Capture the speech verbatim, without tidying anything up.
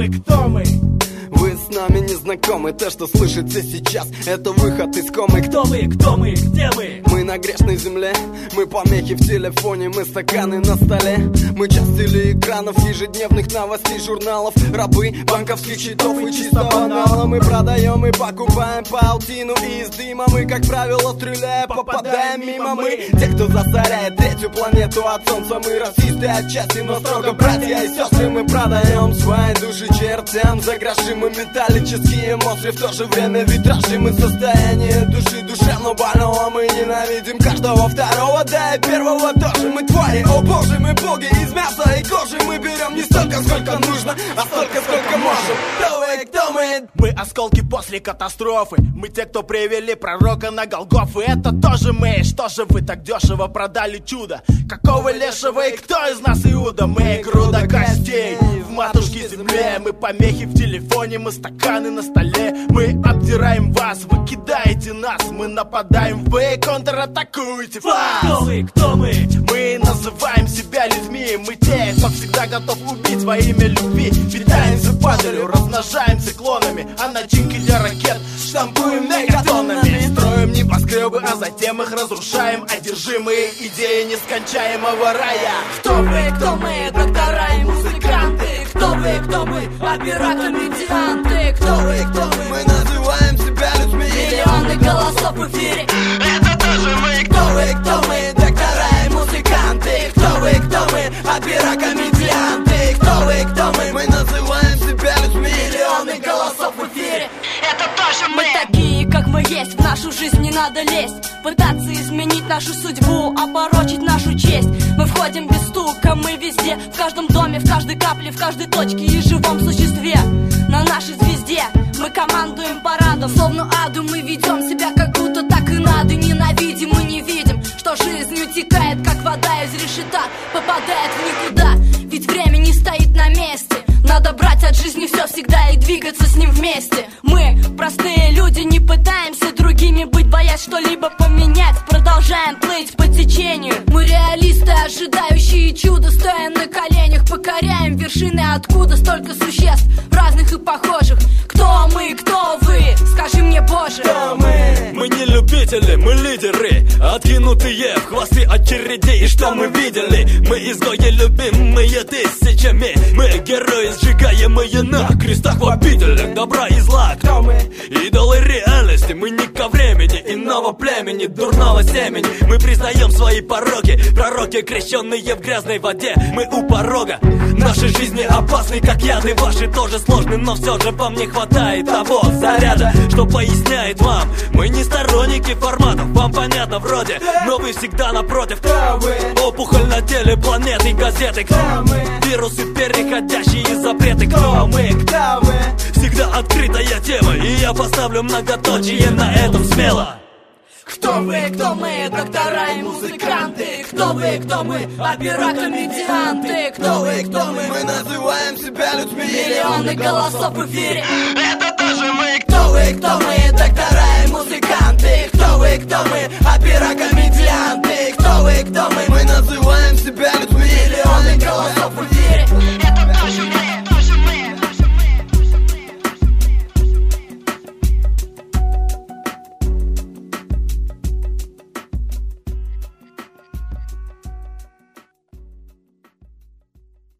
вы, кто мы? Вы с нами не знакомы, то, что слышите сейчас, это выход из комы. Кто вы, кто мы, где мы? Мы на грешной земле, мы помехи в телефоне, мы стаканы на столе. Мы часть телеэкранов, ежедневных новостей, журналов, рабы банковских счетов и чисто банала. Мы продаем и покупаем паутину из дыма. Мы, как правило, стреляя, попадаем мимо. Мы те, кто засоряет третью планету от солнца. Мы расисты отчасти, но строго братья и сестры. Мы продаем свои души чертям за гроши. Мы металлические эмоции, в то же время витражи. Мы состояние души душевно больного. Мы ненавидим каждого второго, да и первого тоже. Мы твари, о боже, мы боги из мяса и кожи. Мы берем не столько, сколько нужно, а столько, сколько можем. Кто вы, кто мы? Мы осколки после катастрофы. Мы те, кто привели пророка на Голгофу. Это тоже мы. Что же вы так дешево продали чудо? Какого лешего и кто из нас Иуда? Мы груда костей в матушке земле. Мы помехи в телефоне, мы стаканы на столе. Мы обдираем вас, вы кидаете нас. Мы нападаем, вы контратакуете вас. Кто вы, кто мы? Мы называем себя людьми. Мы те, кто всегда готов убить во имя любви. Питаемся падалью, размножаемся клонами. А начинки для ракет штампуем мегатоннами. Строим небоскребы, а затем их разрушаем. Одержимые идеи нескончаемого рая. Кто вы, кто мы? Доктора и музыканты. Кто вы, кто мы? Опера, комедианты. Кто вы, кто мы? Мы называем себя людьми. Миллионы голосов в эфире. Это тоже мы. Кто вы, кто мы? Доктора и музыканты. Кто вы, кто мы? Опера, комедианты. Кто вы, кто мы? Мы называем себя людьми. Миллионы голосов в эфире. Это тоже мы. Мы такие, как мы есть, в нашу жизнь не надо лезть. Пытаться изменить нашу судьбу, опорочить нашу честь. Мы входим без стука, мы везде. В каждом доме, в каждой капле, в каждой точке и живом существе. На нашей звезде мы командуем парадом. Словно аду мы ведем себя, как будто так и надо. Ненавидим и не видим, что жизнь утекает, как вода из решета, попадает в никуда. Ведь время не стоит на месте. Надо брать от жизни все всегда и двигаться с ним вместе. Мы, простые люди, не пытаемся другими быть, боясь что-либо поменять. Продолжаем плыть по течению. Мы реалисты, ожидающие чуда. Стоя на коленях, покоряем вершины. Откуда столько существ, разных и похожих? Кто мы, кто вы? Скажи мне, Боже. Кто мы? Мы не любители, мы лидеры, откинутые в хвосты очередей. И что мы видели? Мы изгои любимые тысячами. Мы герои, сжигаемые на крестах в обителях добра и зла. Кто мы? Идолы реальности, мы не ко времени иного племени, дурного семени. Мы признаем свои пороки, пророки, крещенные в грязной воде. Мы у порога, наши жизни опасны, как яды. Ваши тоже сложны, но все же вам не хватает того заряда, что поясняет вам. Мы не сторонники форматов, вам понятно вроде, но вы всегда напротив. Кто вы? Опухоль на теле планеты, газеты. Кто мы? Вирусы, переходящие запреты. Кто Кто мы? мы? Кто вы? Всегда открытая тема, и я поставлю многоточие на этом смело. Кто вы, кто мы? Доктора и музыканты. Кто вы, кто мы? Опера, комедианты. Кто вы, кто мы? Мы называем себя людьми. Миллионы голосов в эфире. Это тоже мы. Кто вы, кто мы? Доктора и музыканты. Кто вы, кто мы? Опера, комедианты. Кто вы, кто мы? Мы называем себя людьми.